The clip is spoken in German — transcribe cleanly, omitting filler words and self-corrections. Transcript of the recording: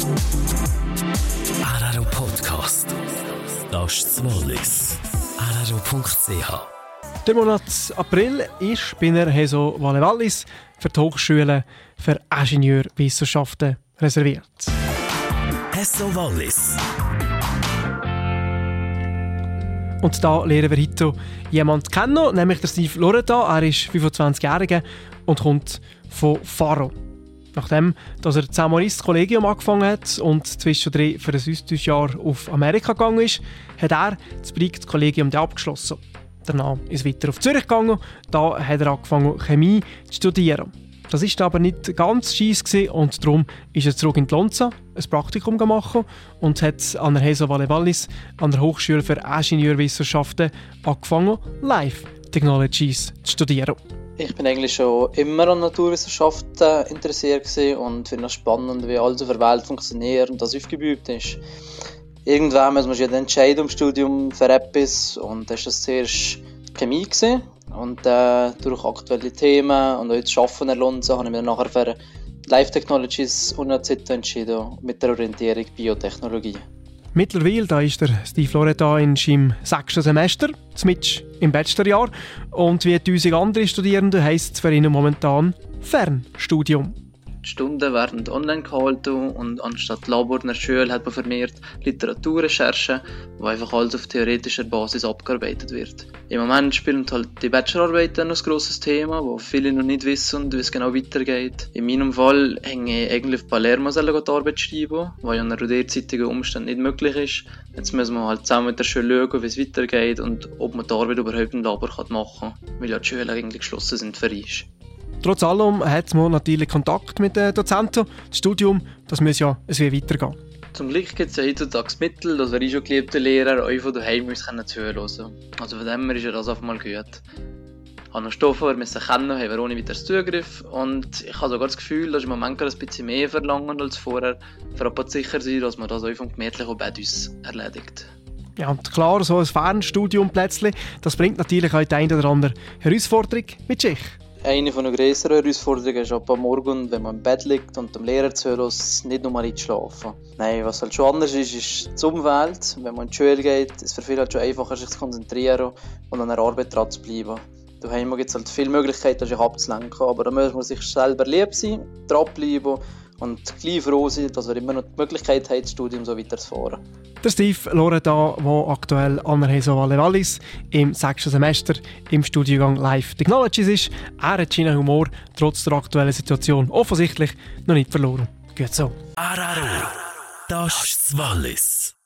Araro Podcast. Das ist das Wallis. Araro.ch. Der Monat April ist bei der Heso Wallis für die Hochschule für Ingenieurwissenschaften reserviert. Heso Wallis. Und da lernen wir heute jemanden kennen, nämlich der Steve Loretta. Er ist 25-Jähriger und kommt von Faro. Nachdem dass er zusammen ins Kollegium angefangen hat und zwischendrin für ein Austauschjahr auf Amerika gegangen ist, hat er das Kollegium abgeschlossen. Danach ist er weiter auf Zürich gegangen. Da hat er angefangen, Chemie zu studieren. Das war aber nicht ganz scheisse und darum ist er zurück in die Lonza, ein Praktikum gemacht und hat an der Heso Wallis, an der Hochschule für Ingenieurwissenschaften, angefangen, Life Technologies zu studieren. Ich bin eigentlich schon immer an Naturwissenschaften interessiert und finde es spannend, wie alles auf der Welt funktioniert und das aufgebaut ist. Irgendwann muss man sich entscheiden im Studium für etwas und das war zuerst Chemie gewesen. Und durch aktuelle Themen und auch das Arbeiten in Lonza habe ich mich dann nachher für Life Technologies UNZ entschieden, mit der Orientierung Biotechnologie. Mittlerweile da ist der Steve Loretta in seinem 6. Semester, mitten im Bachelorjahr. Und wie 1000 andere Studierende heisst es für ihn momentan Fernstudium. Die Stunden werden online gehalten und anstatt Labor in der Schule hat man vermehrt Literaturrecherchen, wo einfach alles auf theoretischer Basis abgearbeitet wird. Im Moment spielen halt die Bachelorarbeiten ein grosses Thema, wo viele noch nicht wissen, wie es genau weitergeht. In meinem Fall hänge ich eigentlich auf Palermo die Arbeit schreiben, was ja unter derzeitigen Umständen nicht möglich ist. Jetzt müssen wir halt zusammen mit der Schule schauen, wie es weitergeht und ob man die Arbeit überhaupt im Labor machen kann, weil ja die Schulen eigentlich geschlossen sind für uns. Trotz allem hat man natürlich Kontakt mit den Dozenten. Das Studium, das muss ja weitergehen. Zum Glück gibt es ja heutzutage Mittel, dass wir schon geliebte Lehrer euch von daheim zuhören können. Also von dem her ist ja das auf einmal gut. Ich habe noch Stoffe, die wir kennen, haben wir ohne weiteres Zugriff. Und ich habe sogar das Gefühl, dass ich im Moment ein bisschen mehr verlangen als vorher, für aber sicher sein, dass man das einfach gemütlich auch bei uns erledigt. Ja, und klar, so ein Fernstudium plötzlich, das bringt natürlich auch die eine oder andere Herausforderung mit sich. Eine der grösseren Herausforderungen ist ab am Morgen, wenn man im Bett liegt und dem Lehrer zuhört, nicht nur mal einzuschlafen. Nein, was halt schon anders ist das Umfeld. Wenn man in die Schule geht, ist es für viele halt schon einfacher, sich zu konzentrieren und an der Arbeit dran zu bleiben. Daheim gibt es halt viele Möglichkeiten, sich abzulenken, aber da muss man sich selber lieb sein, dranbleiben und gleich froh sein, dass wir immer noch die Möglichkeit haben, das Studium so weiterzufahren. Der Steve Loretta, der aktuell an der Heso Wallis im 6. Semester im Studiengang Life Technologies ist, er hat seinen Humor trotz der aktuellen Situation offensichtlich noch nicht verloren. Gut so. Araro. Das ist das Wallis.